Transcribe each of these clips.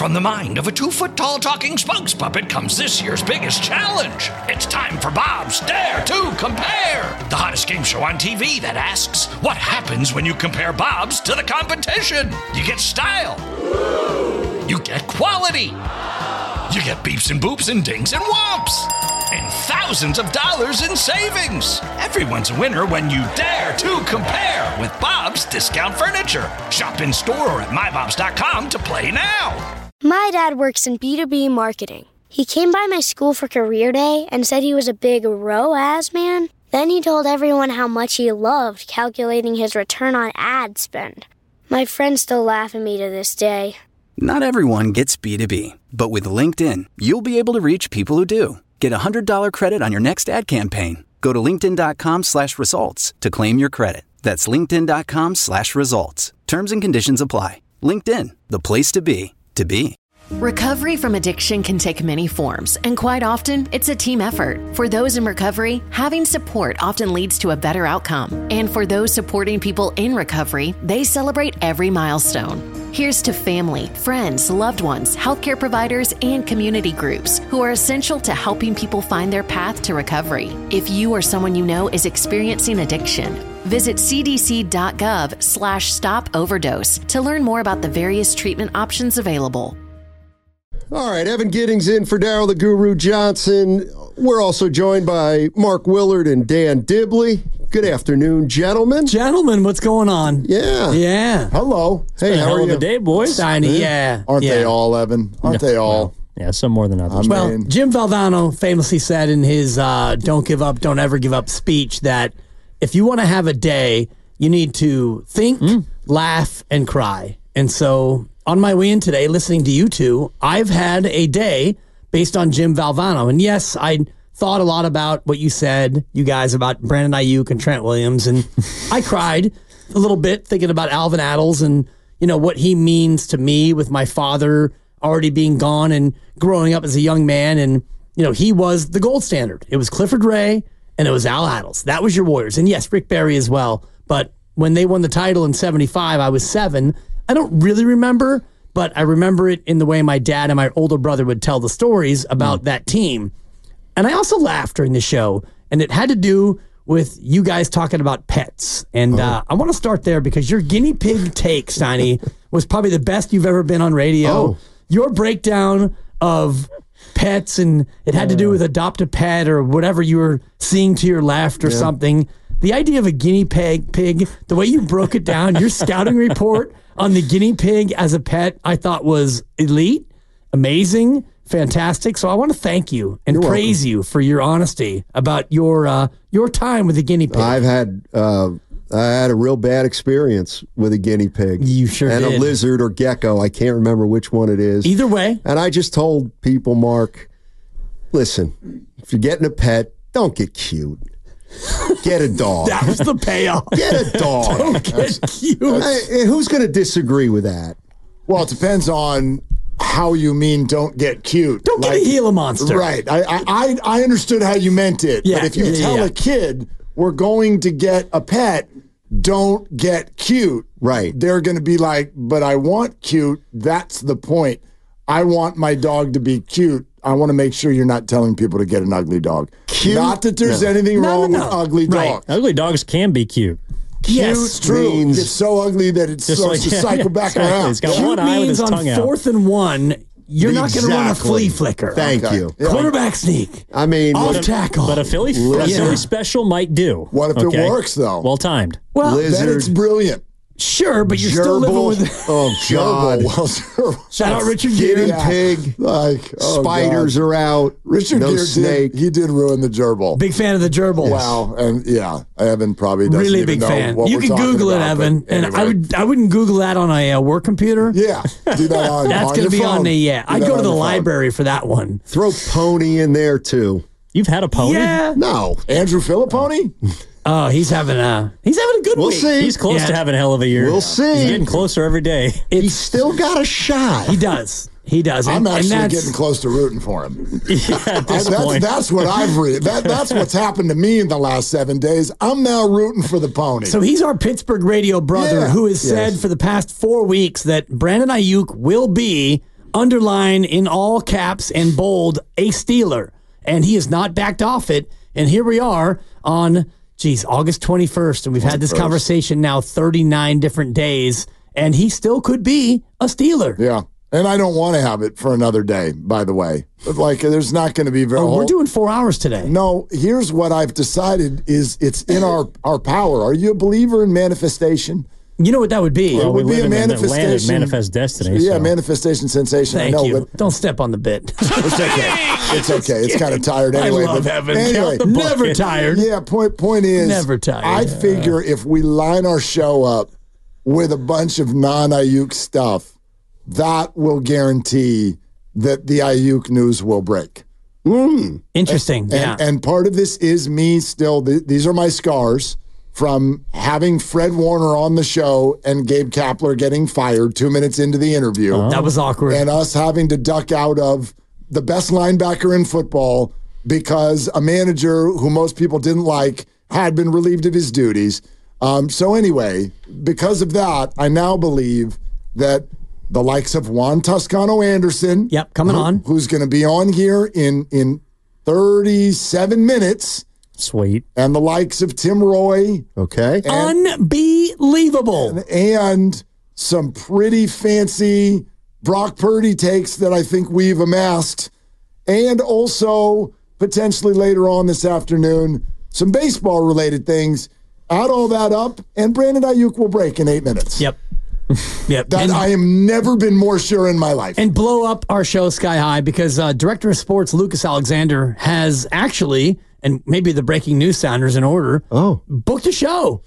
From the mind of a 2-foot-tall talking spokes puppet comes this year's biggest challenge. It's time for Bob's Dare to Compare, the hottest game show on TV that asks, what happens when you compare Bob's to the competition? You get style. You get quality. You get beeps and boops and dings and whomps. And thousands of dollars in savings. Everyone's a winner when you dare to compare with Bob's Discount Furniture. Shop in store or at mybobs.com to play now. My dad works in B2B marketing. He came by my school for career day and said he was a big ROAS man. Then he told everyone how much he loved calculating his return on ad spend. My friends still laugh at me to this day. Not everyone gets B2B, but with LinkedIn, you'll be able to reach people who do. Get a $100 credit on your next ad campaign. Go to linkedin.com/results to claim your credit. That's linkedin.com/results. Terms and conditions apply. LinkedIn, the place to be, to be. Recovery from addiction can take many forms, and quite often, it's a team effort. For those in recovery, having support often leads to a better outcome. And for those supporting people in recovery, they celebrate every milestone. Here's to family, friends, loved ones, healthcare providers, and community groups who are essential to helping people find their path to recovery. If you or someone you know is experiencing addiction, visit cdc.gov/stop overdose to learn more about the various treatment options available. All right, Evan Giddings in for Daryl the Guru Johnson. We're also joined by Mark Willard and Dan Dibley. Good afternoon, gentlemen. Gentlemen, what's going on? Yeah. Yeah. Hello. Hey, how are you? Hell of a day, boys. Tiny, yeah. Aren't they all, Evan? Aren't they all? Well, yeah, some more than others. Well, Jim Valvano famously said in his Don't Give Up, Don't Ever Give Up speech that if you want to have a day, you need to think, laugh, and cry. And so on my way in today, listening to you two, I've had a day based on Jim Valvano. And yes, I thought a lot about what you said, you guys, about Brandon Ayuk and Trent Williams. And I cried a little bit thinking about Alvin Adels and, you know, what he means to me with my father already being gone and growing up as a young man. And, you know, he was the gold standard. It was Clifford Ray and it was Al Adels. That was your Warriors. And yes, Rick Barry as well. But when they won the title in 75, I was 7. I don't really remember, but I remember it in the way my dad and my older brother would tell the stories about that team. And I also laughed during the show, and it had to do with you guys talking about pets. And I want to start there because your guinea pig take, Steiny, was probably the best you've ever been on radio. Your breakdown of pets, and it had to do with adopt a pet or whatever you were seeing to your left or something. The idea of a guinea pig, the way you broke it down, your scouting report on the guinea pig as a pet, I thought was elite, amazing, fantastic. So I want to thank you and praise you for your honesty about your time with the guinea pig. I had a real bad experience with a guinea pig. You sure did. And a lizard or gecko. I can't remember which one it is. Either way. And I just told people, Mark, listen, if you're getting a pet, don't get cute. Get a dog. That was the payoff. Get a dog. Don't get cute. Who's going to disagree with that? Well, it depends on how you mean don't get cute. Don't get a Gila monster. Right. I understood how you meant it. Yeah, but if you tell a kid we're going to get a pet, don't get cute. Right. They're going to be like, but I want cute. That's the point. I want my dog to be cute. I want to make sure you're not telling people to get an ugly dog. Cute? Not that there's anything wrong with ugly dogs. Ugly dogs can be cute. Yes, true. It's so ugly that it starts to cycle back around. It's got Cute one eye with his tongue out. On 4th and 1, you're not going to run a flea flicker. Thank you. Quarterback sneak. I mean, off tackle. But a Philly special might do. What if it works, though? Well timed. Well, then it's brilliant. Sure, but you're still living with... Oh, God. Shout out Richard Guinea Gere. pig. Spiders are out. Richard no Gere snake. He did ruin the gerbil. Big fan of the gerbil. Wow. And Evan probably doesn't really even big know fan. what You we're can talking Google it, about, Evan. And anyway. I wouldn't Google that on a work computer. Yeah. Do that on That's on going to your be phone. on the, I'd go to the library for that one. Throw Pony in there, too. You've had a pony? Yeah. No. Andrew Filipponi? Oh, he's having a good We'll week. see. He's close to having a hell of a year. We'll see. He's getting closer every day. He's still got a shot. He does. He does. I'm And actually that's- getting close to rooting for him. At this point. That's what I've read. That's what's happened to me in the last 7 days. I'm now rooting for the pony. So he's our Pittsburgh radio brother who has said for the past 4 weeks that Brandon Ayuk will be underline in all caps and bold, a Steeler. And he has not backed off it. And here we are on, August 21st. And we've had this conversation now 39 different days. And he still could be a Steeler. Yeah. And I don't want to have it for another day, by the way. Like, there's not going to be very... we're doing 4 hours today. No, here's what I've decided is it's in our power. Are you a believer in manifestation? You know what that would be? Well, it would be a manifestation. Manifest destiny. Yeah, so. manifestation sensation. Thank I know, you. but Don't step on the bit. it's okay. It's okay. It's kind of tired anyway. I love but heaven. anyway, Never tired. Yeah, point is, Never tired. I figure if we line our show up with a bunch of non-Ayuk stuff, that will guarantee that the Ayuk news will break. Interesting. And part of this is me still, these are my scars from having Fred Warner on the show and Gabe Kapler getting fired 2 minutes into the interview. That was awkward. And us having to duck out of the best linebacker in football because a manager who most people didn't like had been relieved of his duties. So anyway, because of that, I now believe that the likes of Juan Toscano-Anderson, coming on, who's going to be on here in 37 minutes. Sweet. And the likes of Tim Roy. Okay. Unbelievable. And some pretty fancy Brock Purdy takes that I think we've amassed. And also, potentially later on this afternoon, some baseball-related things. Add all that up, and Brandon Ayuk will break in 8 minutes. Yep. That I have never been more sure in my life. And blow up our show sky high because Director of Sports Lucas Alexander has actually, and maybe the breaking news sounders in order, booked a show.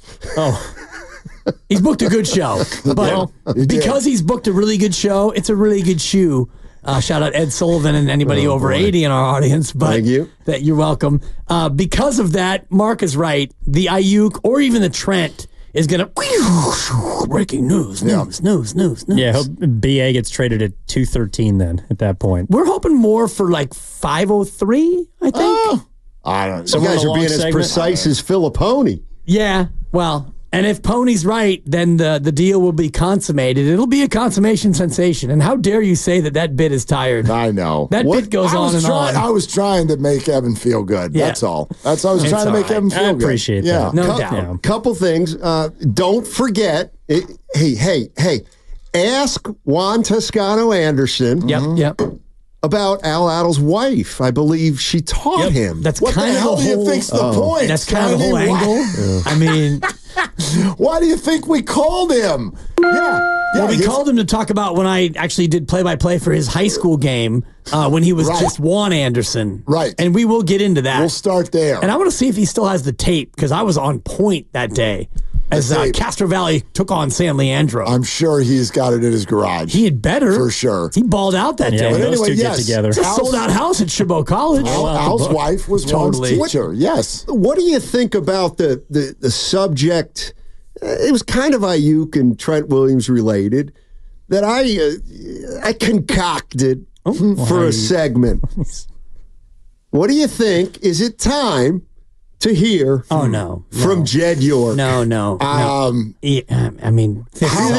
He's booked a good show. But because he's booked a really good show, it's a really good shoe. Shout out Ed Sullivan and anybody over 80 in our audience. But thank you. You're welcome. Because of that, Mark is right. The Ayuk or even the Trent is going to breaking news. Yeah, I hope BA gets traded at 213 then at that point. We're hoping more for like 503, I think. I don't know. So you guys are being as precise as Filipponi. Yeah, well, and if Pony's right, then the deal will be consummated. It'll be a consummation sensation. And how dare you say that bit is tired? I know. That bit goes on and on. I was trying to make Evan feel good. Yeah. That's all. I was trying to make Evan feel good. I appreciate that. No doubt. Couple things. Don't forget, hey, ask Juan Toscano-Anderson. Yep. About Al Addle's wife. I believe she taught him. That's what kind the of hell a do whole, you think's the point? That's kind of the whole angle. I mean, why do you think we called him? Well, we called him to talk about when I actually did play-by-play for his high school game when he was just Juan Anderson. Right. And we will get into that. We'll start there. And I want to see if he still has the tape because I was on point that day as Castro Valley took on San Leandro. I'm sure he's got it in his garage. He had better. For sure. He balled out that day. But anyway, those two get together. It's a sold-out house at Chabot College. Al's wife was Juan's teacher. Yes. What do you think about the subject? It was kind of Ayuk and Trent Williams related that I concocted for a segment. What do you think? Is it time to hear from Jed York? No. I mean, How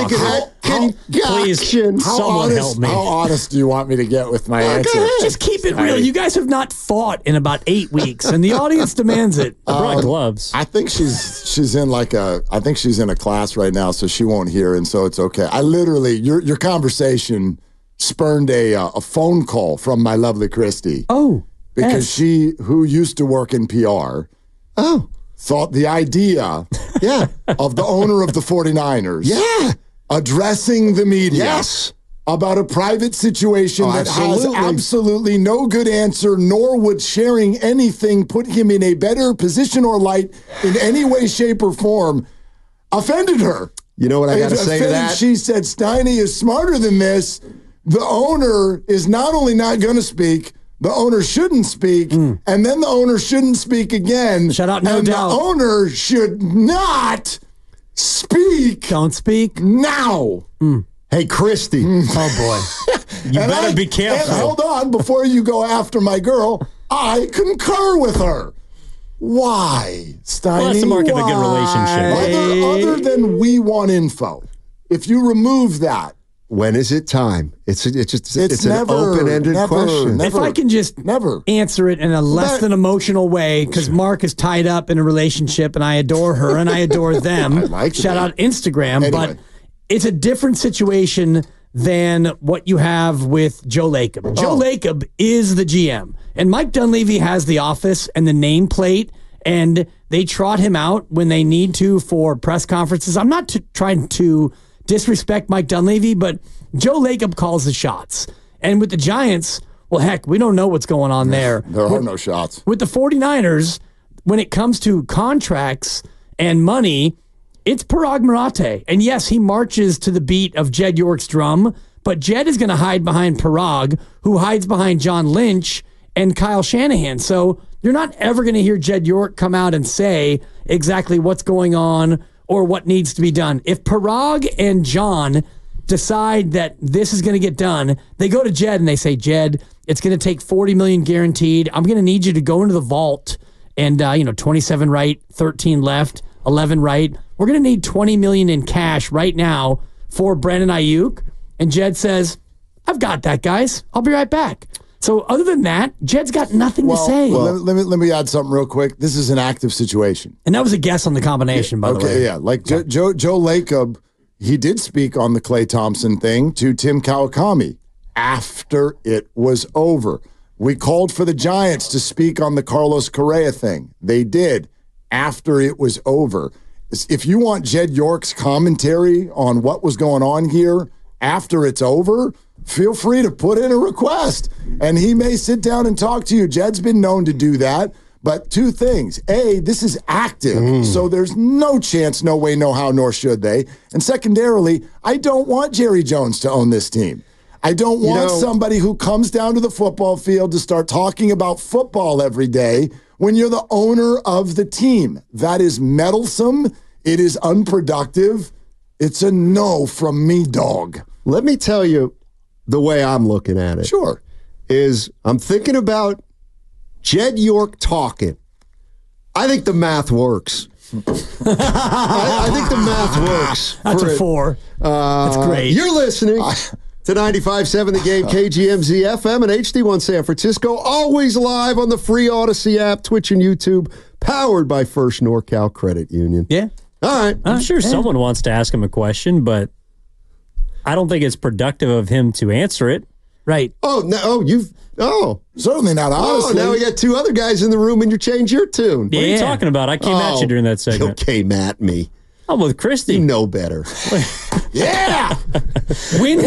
honest do you want me to get with my answer? Just keep it real. You guys have not fought in about 8 weeks, and the audience demands it. I brought gloves. I think she's in she's in a class right now, so she won't hear, and so it's okay. I literally your conversation spurned a phone call from my lovely Christy. Oh, because she, who used to work in PR, thought the idea of the owner of the 49ers addressing the media about a private situation that has absolutely no good answer, nor would sharing anything put him in a better position or light in any way, shape, or form, offended her. You know what I got to say to that? She said, Steiny is smarter than this. The owner is not only not going to speak, the owner shouldn't speak, and then the owner shouldn't speak again. Shout out, no doubt. The owner should not speak. Don't speak now. Hey, Christy. Oh, boy. You better be careful. And hold on, before you go after my girl, I concur with her. Why, Steiny? Well, that's the mark of a good relationship. Other than we want info, if you remove that, when is it time? It's never, an open-ended question. If I can just answer it in a less than emotional way, because Mark is tied up in a relationship and I adore her and I adore them. Shout out Instagram. Anyway. But it's a different situation than what you have with Joe Lacob. Joe Lacob is the GM, and Mike Dunleavy has the office and the nameplate, and they trot him out when they need to for press conferences. I'm not trying to disrespect Mike Dunleavy, but Joe Lacob calls the shots. And with the Giants, well, heck, we don't know what's going on there. There are no shots. With the 49ers, when it comes to contracts and money, it's Parag Marathe. And yes, he marches to the beat of Jed York's drum, but Jed is going to hide behind Parag, who hides behind John Lynch and Kyle Shanahan. So you're not ever going to hear Jed York come out and say exactly what's going on or what needs to be done. If Parag and John decide that this is going to get done, they go to Jed and they say, Jed, it's going to take $40 million guaranteed. I'm going to need you to go into the vault and 27 right, 13 left, 11 right. We're going to need $20 million in cash right now for Brandon Ayuk. And Jed says, I've got that, guys. I'll be right back. So other than that, Jed's got nothing to say. Well, let me add something real quick. This is an active situation. And that was a guess on the combination, by the way. Okay, yeah. Like Joe Lacob, he did speak on the Klay Thompson thing to Tim Kawakami after it was over. We called for the Giants to speak on the Carlos Correa thing. They did after it was over. If you want Jed York's commentary on what was going on here after it's over, feel free to put in a request, and he may sit down and talk to you. Jed's been known to do that, but two things. A, this is active, so there's no chance, no way, no how, nor should they. And secondarily, I don't want Jerry Jones to own this team. I don't want somebody who comes down to the football field to start talking about football every day when you're the owner of the team. That is meddlesome. It is unproductive. It's a no from me, dog. Let me tell you the way I'm looking at it. Sure. Is I'm thinking about Jed York talking. I think the math works. I think the math works. That's a 4. That's great. You're listening to 95.7 The Game, KGMZ FM and HD1 San Francisco. Always live on the free Odyssey app, Twitch and YouTube, powered by First NorCal Credit Union. Yeah. All right. I'm sure someone wants to ask him a question, but I don't think it's productive of him to answer it. Right. Certainly not honestly. Now we got two other guys in the room and you change your tune. What are you talking about? I came at you during that segment. You came at me. I'm with Christy. You know better. Yeah. When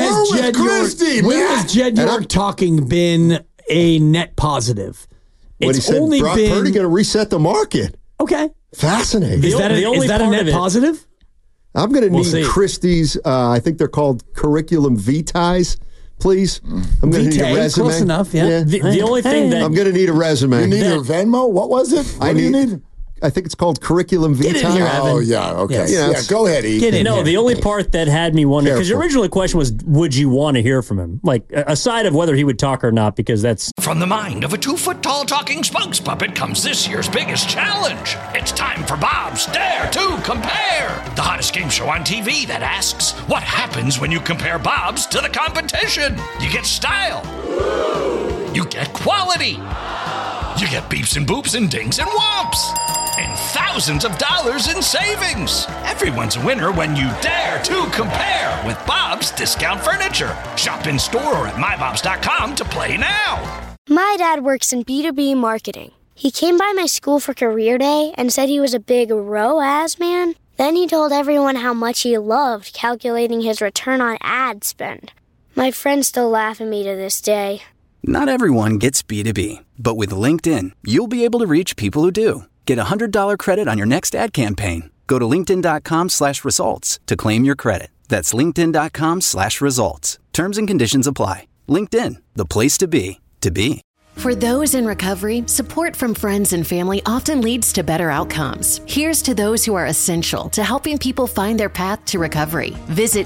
has Jed York talking been a net positive? When he said Brock Purdy going to reset the market. Okay. Fascinating. Is that a net positive? I'm going to need Christie's, I think they're called curriculum vitae, please. I'm going to need a resume. Close enough, yeah. The only thing that... I'm going to need a resume. You need your Venmo? What was it? What do you need? I think it's called curriculum vitae. Get in here, Evan. Oh, yeah, okay. Yes. Go ahead, E. The only part that had me wondering, because your original question was, would you want to hear from him? Like, aside of whether he would talk or not, because that's... From the mind of a 2-foot-tall talking spokes puppet comes this year's biggest challenge. It's time for Bob's Dare to Compare, the hottest game show on TV that asks, what happens when you compare Bob's to the competition? You get style. You get quality. You get beeps and boops and dings and whomps. And thousands of dollars in savings. Everyone's a winner when you dare to compare with Bob's Discount Furniture. Shop in store or at mybobs.com to play now. My dad works in B2B marketing. He came by my school for career day and said he was a big ROAS man. Then he told everyone how much he loved calculating his return on ad spend. My friends still laugh at me to this day. Not everyone gets B2B, but with LinkedIn, you'll be able to reach people who do. Get a $100 credit on your next ad campaign. Go to linkedin.com/results to claim your credit. That's linkedin.com/results. Terms and conditions apply. LinkedIn, the place to be, to be. For those in recovery, support from friends and family often leads to better outcomes. Here's to those who are essential to helping people find their path to recovery. Visit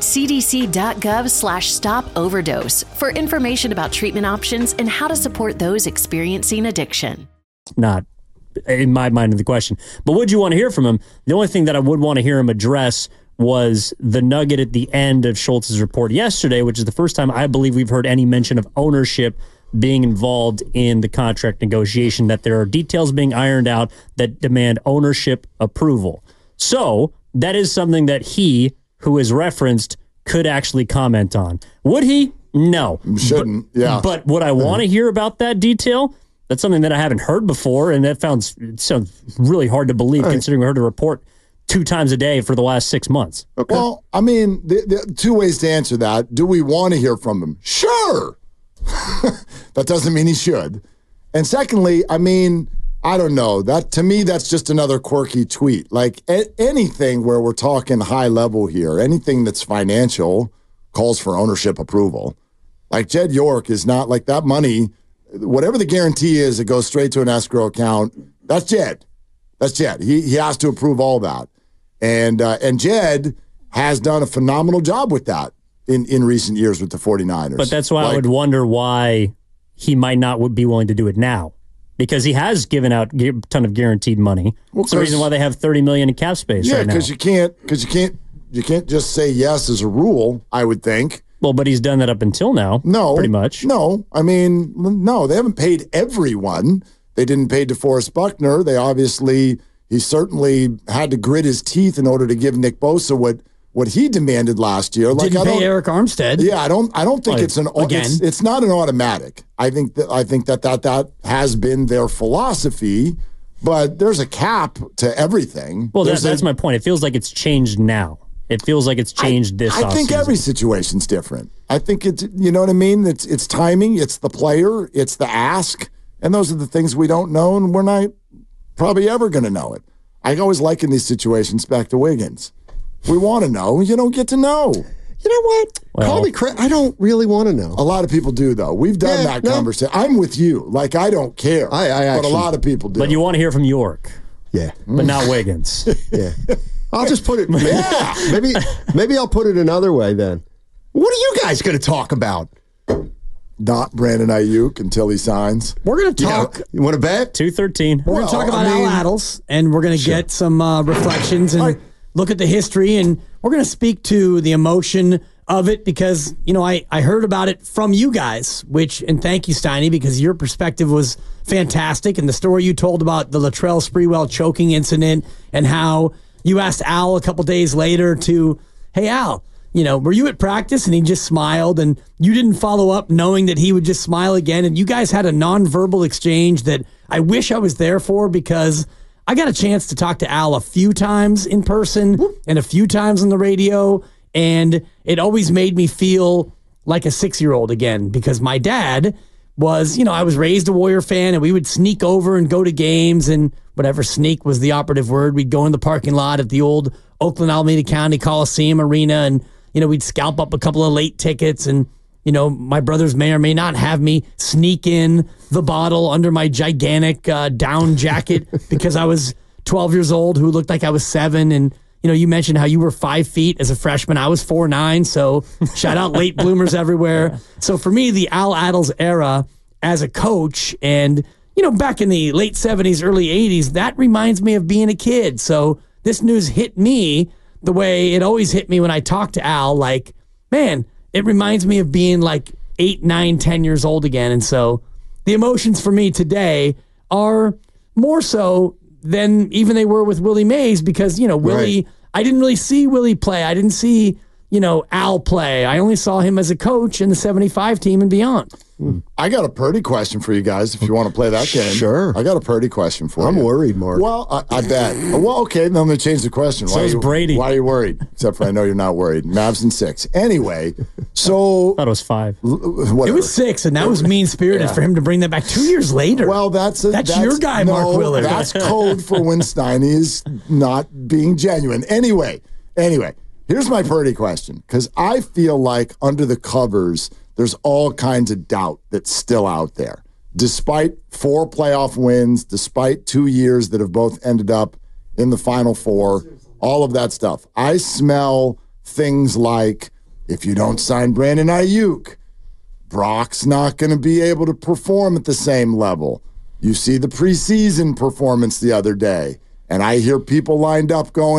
cdc.gov/stop-overdose for information about treatment options and how to support those experiencing addiction. Not in my mind of the question. But would you want to hear from him? The only thing that I would want to hear him address was the nugget at the end of Schultz's report yesterday, which is the first time I believe we've heard any mention of ownership being involved in the contract negotiation, that there are details being ironed out that demand ownership approval. So that is something that he, who is referenced, could actually comment on. Would he? No. Shouldn't, yeah. But would I want to hear about that detail? That's something that I haven't heard before, and that sounds really hard to believe, considering we heard a report 2 times a day for the last 6 months. Okay. Well, I mean, the 2 ways to answer that. Do we want to hear from him? Sure. That doesn't mean he should. And secondly, I mean, I don't know. That to me, that's just another quirky tweet. Like anything where we're talking high level here, anything that's financial calls for ownership approval. Like Jed York is not like that money. Whatever the guarantee is, it goes straight to an escrow account. That's Jed. That's Jed. He has to approve all that. And Jed has done a phenomenal job with that in recent years with the 49ers. But that's why I would wonder why he might not be willing to do it now. Because he has given out a ton of guaranteed money. Well, that's the reason why they have $30 million in cap space right now. Yeah, because you can't just say yes as a rule, I would think. Well, but he's done that up until now. No. Pretty much. No. I mean, no, they haven't paid everyone. They didn't pay DeForest Buckner. He certainly had to grit his teeth in order to give Nick Bosa what he demanded last year. Didn't pay Eric Armstead. Yeah, I don't think it's not an automatic. I think that has been their philosophy, but there's a cap to everything. Well, that's my point. It feels like it's changed now. It feels like it's changed this offseason. I think every situation's different. I think it's, you know what I mean? It's timing, it's the player, it's the ask, and those are the things we don't know, and we're not probably ever going to know it. I always liken these situations back to Wiggins. We want to know. You don't get to know. You know what? Call me crazy. I don't really want to know. A lot of people do, though. We've done that conversation. I'm with you. Like, I don't care. But a lot of people do. But you want to hear from York. Yeah. But not Wiggins. Yeah. I'll just put it. Maybe I'll put it another way then. What are you guys going to talk about? Not Brandon Ayuk until he signs. We're going to talk. You want to bet? 213. We're going to talk about Al Attles, and we're going to get some reflections and look at the history, and we're going to speak to the emotion of it because, you know, I heard about it from you guys, and thank you, Steiny, because your perspective was fantastic, and the story you told about the Latrell Sprewell choking incident and how you asked Al a couple days later hey, Al, you know, were you at practice? And he just smiled, and you didn't follow up knowing that he would just smile again. And you guys had a nonverbal exchange that I wish I was there for because I got a chance to talk to Al a few times in person and a few times on the radio, and it always made me feel like a 6-year-old again because my dad was, you know, I was raised a Warrior fan, and we would sneak over and go to games, and whatever sneak was the operative word. We'd go in the parking lot at the old Oakland Alameda County Coliseum Arena, and, you know, we'd scalp up a couple of late tickets, and, you know, my brothers may or may not have me sneak in the bottle under my gigantic down jacket because I was 12 years old who looked like I was 7, and, you know, you mentioned how you were 5 feet as a freshman. I was 4'9", so shout out late bloomers everywhere. So for me, the Al Attles era as a coach and, you know, back in the late 70s, early 80s, that reminds me of being a kid. So this news hit me the way it always hit me when I talk to Al. Like, man, it reminds me of being like 8, 9, 10 years old again. And so the emotions for me today are more so than even they were with Willie Mays because, you know, Willie, I didn't really see Willie play. I didn't see, you know, Al play. I only saw him as a coach in the 75 team and beyond. I got a Purdy question for you guys if you want to play that game. Sure. I got a Purdy question for you. I'm worried, Mark. Well, I bet. Well, okay, then I'm going to change the question. So is Brady. Why are you worried? Except for I know you're not worried. Mavs in 6. Anyway, so... I thought it was 5. Whatever. It was 6, and that was mean-spirited for him to bring that back 2 years later. Well, that's your guy, Mark Willard. That's code for when Steiny is not being genuine. Anyway, here's my Purdy question, because I feel like under the covers, there's all kinds of doubt that's still out there. Despite 4 playoff wins, despite 2 years that have both ended up in the Final Four, all of that stuff. I smell things like, if you don't sign Brandon Ayuk, Brock's not going to be able to perform at the same level. You see the preseason performance the other day, and I hear people lined up going,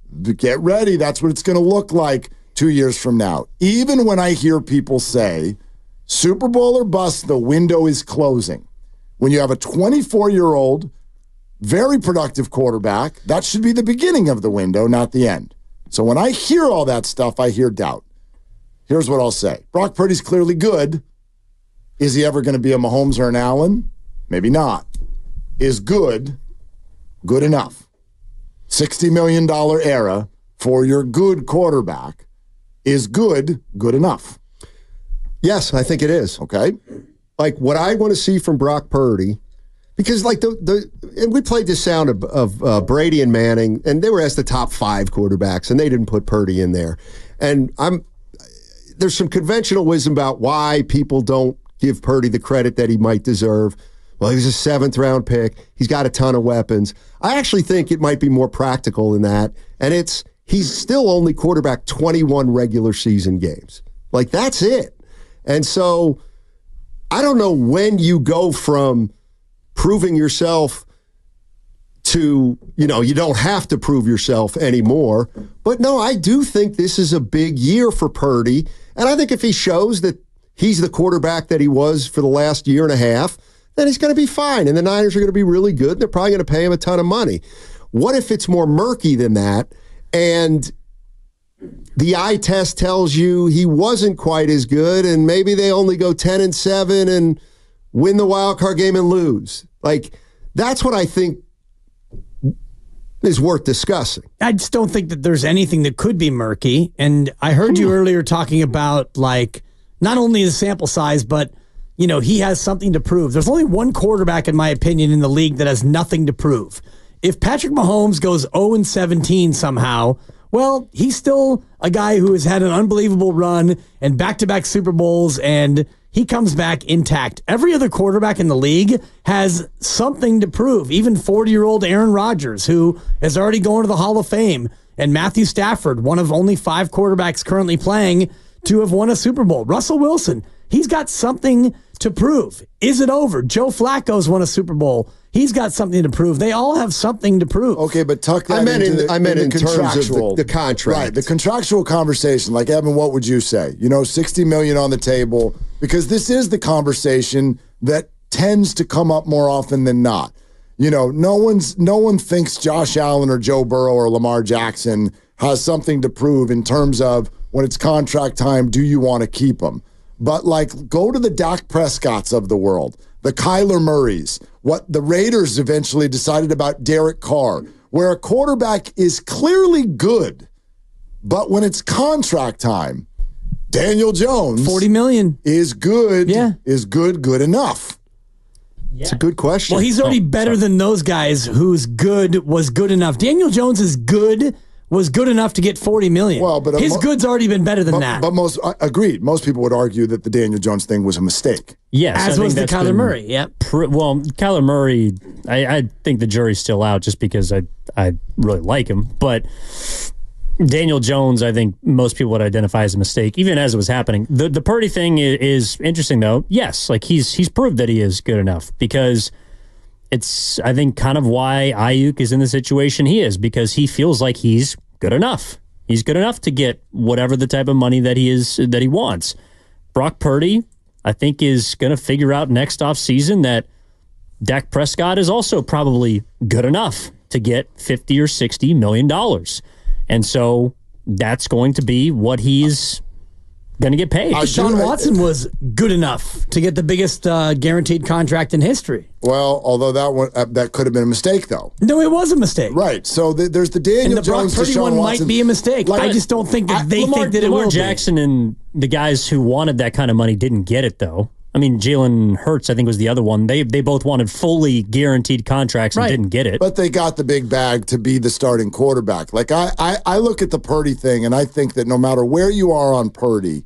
Get ready. That's what it's going to look like 2 years from now. Even when I hear people say, Super Bowl or bust, the window is closing. When you have a 24-year-old, very productive quarterback, that should be the beginning of the window, not the end. So when I hear all that stuff, I hear doubt. Here's what I'll say. Brock Purdy's clearly good. Is he ever going to be a Mahomes or an Allen? Maybe not. Is good enough? $60 million era for your good quarterback is good enough. Yes, I think it is. Okay. Like what I want to see from Brock Purdy, because like and we played this sound of Brady and Manning, and they were as the top 5 quarterbacks, and they didn't put Purdy in there. And there's some conventional wisdom about why people don't give Purdy the credit that he might deserve. Well, he was a 7th-round pick. He's got a ton of weapons. I actually think it might be more practical than that, and he's still only quarterbacked 21 regular season games. Like, that's it. And so I don't know when you go from proving yourself to, you don't have to prove yourself anymore. But no, I do think this is a big year for Purdy. And I think if he shows that he's the quarterback that he was for the last year and a half, then he's going to be fine. And the Niners are going to be really good. They're probably going to pay him a ton of money. What if it's more murky than that? And the eye test tells you he wasn't quite as good, and maybe they only go 10-7 and win the wild card game and lose. Like, that's what I think is worth discussing. I just don't think that there's anything that could be murky. And I heard you earlier talking about, like, not only the sample size, but, he has something to prove. There's only one quarterback, in my opinion, in the league that has nothing to prove. If Patrick Mahomes goes 0-17 somehow, well, he's still a guy who has had an unbelievable run and back-to-back Super Bowls, and he comes back intact. Every other quarterback in the league has something to prove. Even 40-year-old Aaron Rodgers, who is already going to the Hall of Fame, and Matthew Stafford, one of only 5 quarterbacks currently playing to have won a Super Bowl. Russell Wilson, he's got something to prove. Is it over? Joe Flacco's won a Super Bowl. He's got something to prove. They all have something to prove. Okay, but tuck that I meant in terms of the contract. Right, the contractual conversation. Like, Evan, what would you say? $60 million on the table, because this is the conversation that tends to come up more often than not. No one thinks Josh Allen or Joe Burrow or Lamar Jackson has something to prove in terms of when it's contract time, do you want to keep them? But, like, go to the Dak Prescotts of the world, the Kyler Murrays, what the Raiders eventually decided about Derek Carr, where a quarterback is clearly good, but when it's contract time, Daniel Jones, $40 million, is good. Yeah. Is good enough? Yeah. It's a good question. Well, he's already better than those guys whose good was good enough. Daniel Jones is good. Was good enough to get $40 million. Well, but his good's already been better than that. But agreed. Most people would argue that the Daniel Jones thing was a mistake. Yes, as was the Kyler Murray. Yep. Well, Kyler Murray, I think the jury's still out just because I really like him. But Daniel Jones, I think most people would identify as a mistake, even as it was happening. The Purdy thing is interesting, though. Yes, like he's proved that he is good enough, because it's, I think, kind of why Ayuk is in the situation he is, because he feels like he's good enough. He's good enough to get whatever the type of money that he wants. Brock Purdy, I think, is going to figure out next offseason that Dak Prescott is also probably good enough to get $50 or $60 million. And so that's going to be what he's going to get paid. Deshaun Watson was good enough to get the biggest guaranteed contract in history. Well, although that could have been a mistake, though. No, it was a mistake. Right. So there's the Daniel and the Jones, Brock Purdy Deshaun one Watson. might be a mistake. I just don't think that they think that it Lamar will Jackson be. And the guys who wanted that kind of money didn't get it, though. I mean, Jalen Hurts, I think, was the other one. They both wanted fully guaranteed contracts and didn't get it. But they got the big bag to be the starting quarterback. Like, I look at the Purdy thing, and I think that no matter where you are on Purdy,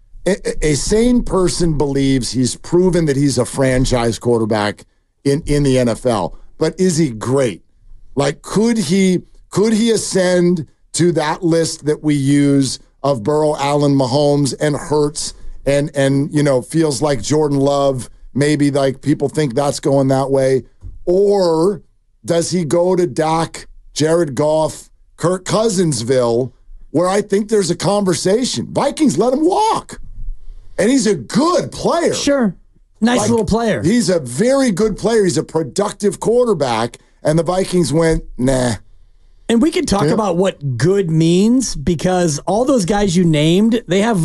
a sane person believes he's proven that he's a franchise quarterback in the NFL. But is he great? Like, could he ascend to that list that we use of Burrow, Allen, Mahomes, and Hurts, and feels like Jordan Love, maybe like people think that's going that way? Or does he go to Dak, Jared Goff, Kirk Cousinsville, where I think there's a conversation. Vikings let him walk. And he's a good player. Sure. Nice little player. He's a very good player. He's a productive quarterback. And the Vikings went, nah. And we could talk about what good means, because all those guys you named, they have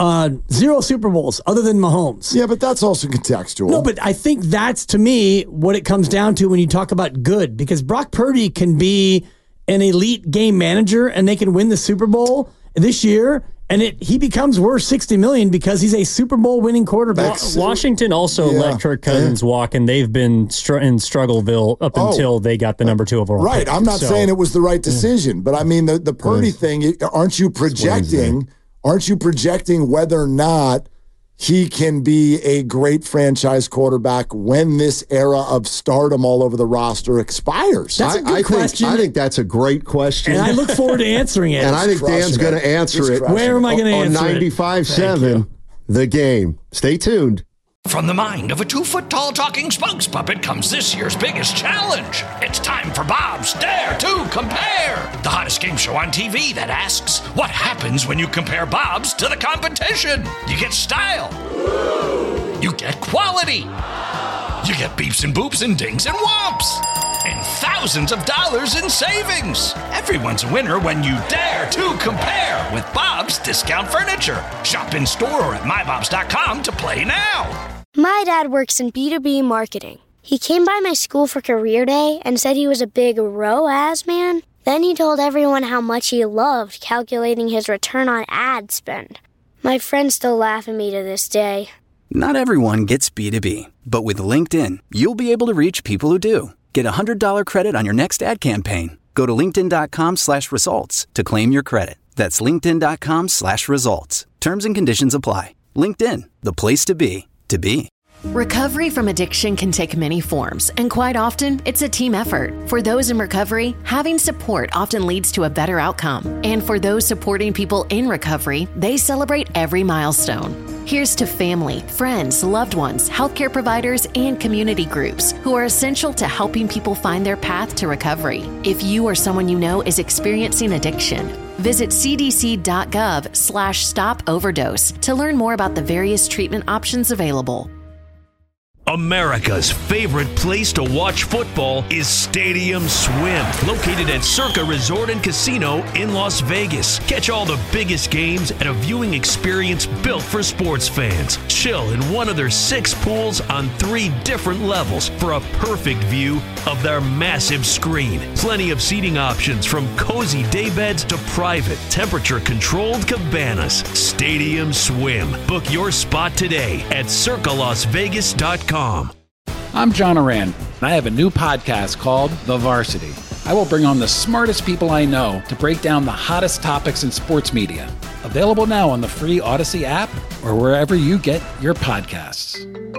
0 Super Bowls other than Mahomes. Yeah, but that's also contextual. No, but I think that's, to me, what it comes down to when you talk about good, because Brock Purdy can be an elite game manager and they can win the Super Bowl this year, and he becomes worth $60 million because he's a Super Bowl winning quarterback. Washington also let Kirk Cousins walk, and they've been in Struggleville up until they got the number 2 overall. Right. pick. I'm not saying it was the right decision, but I mean the Purdy thing. Aren't you projecting whether or not he can be a great franchise quarterback when this era of stardom all over the roster expires? That's a good question. I think that's a great question. And I look forward to answering it. And I think Dan's going to answer it. Where am I going to answer it? On 95.7, The Game. Stay tuned. From the mind of a 2-foot-tall talking spokes puppet comes this year's biggest challenge. It's time for Bob's Dare to Compare, the hottest game show on TV that asks, what happens when you compare Bob's to the competition? You get style. You get quality. You get beeps and boops and dings and whomps. And thousands of dollars in savings. Everyone's a winner when you dare to compare with Bob's Discount Furniture. Shop in store or at mybobs.com to play now. My dad works in B2B marketing. He came by my school for career day and said he was a big ROAS man. Then he told everyone how much he loved calculating his return on ad spend. My friends still laugh at me to this day. Not everyone gets B2B, but with LinkedIn, you'll be able to reach people who do. Get a $100 credit on your next ad campaign. Go to linkedin.com/results to claim your credit. That's linkedin.com/results. Terms and conditions apply. LinkedIn, the place to be, to be. Recovery from addiction can take many forms, and quite often, it's a team effort. For those in recovery, having support often leads to a better outcome. And for those supporting people in recovery, they celebrate every milestone. Here's to family, friends, loved ones, healthcare providers, and community groups who are essential to helping people find their path to recovery. If you or someone you know is experiencing addiction, visit cdc.gov/stop-overdose to learn more about the various treatment options available. America's favorite place to watch football is Stadium Swim, located at Circa Resort and Casino in Las Vegas. Catch all the biggest games at a viewing experience built for sports fans. Chill in one of their 6 pools on 3 different levels for a perfect view of their massive screen. Plenty of seating options from cozy daybeds to private, temperature-controlled cabanas. Stadium Swim. Book your spot today at circalasvegas.com. I'm John Oran, and I have a new podcast called The Varsity. I will bring on the smartest people I know to break down the hottest topics in sports media. Available now on the free Odyssey app or wherever you get your podcasts.